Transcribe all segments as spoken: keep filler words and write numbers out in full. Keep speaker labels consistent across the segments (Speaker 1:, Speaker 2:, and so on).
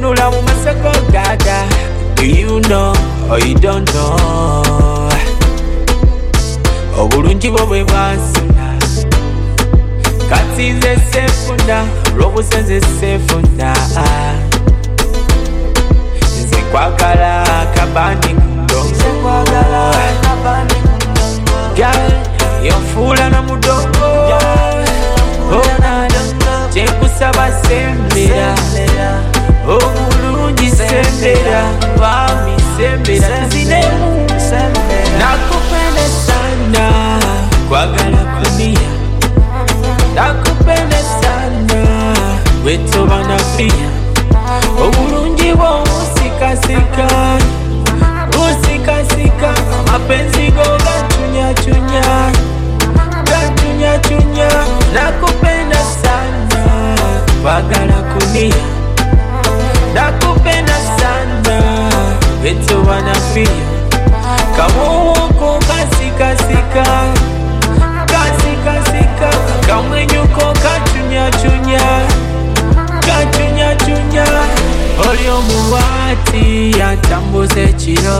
Speaker 1: Ntunula mu masako gaga. Do you know or you don't know? Obulungi bwo bwe bwansuna kati nze sefuna olw'obusenze sefuna nze kwagala akabandi ku ndongo gal yonfuula na mudongo onana kyenkusaba sembera obulungi sembera bami sembera tuzinemu nakupenda sana kwagala kunia nakupenda sana wetoba na pia obulungi bwo usikasika usikasika mapenzi go gachunya chunya gachunya chunya nakupenda sana kwagala kunia nakupenda sana wetoba na pia kamuko kasikasika kasikasika kamwenyuko kachunya chunya kachunya chunya oli omuwati yatambuza ekiro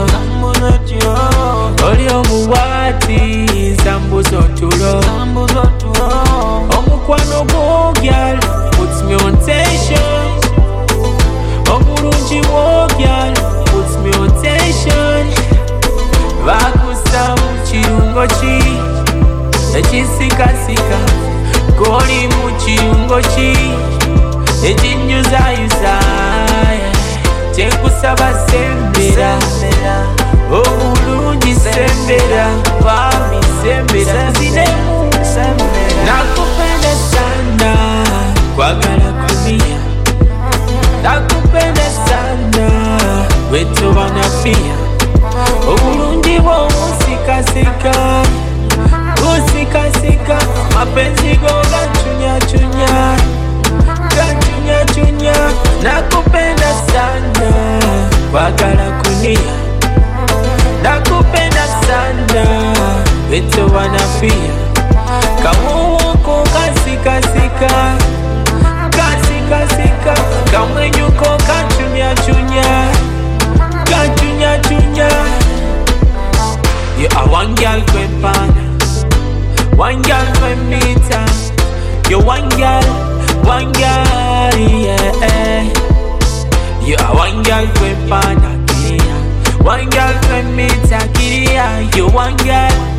Speaker 1: oli omuwati nsambuza otulo omukwano gwogyal puts me on tension obulungi bwogyal puts me on tension bakusa mu kirungo ki ekisikasika goli mu kirungo ki ekinyuzayuza kyenkusaba sembera obulungi sembera bami sembera zinemu nakupenda sana kwagala kumia nakupenda sana wetoba na pia obulungi bwo usikasika usikasika mapenzi go gachunya chunya gachunya chunya nakupenda sana kwagala kunia nakupenda sana wetoba na pia kamuko kasikasika kasikasika kamwenyuko kachunya chunya gachunya chunya. You are one girl kwempana, one girl kwemita. You one girl, one girl, yeah. You are one girl kwempana, kia. One girl kwemita, kia. You one girl.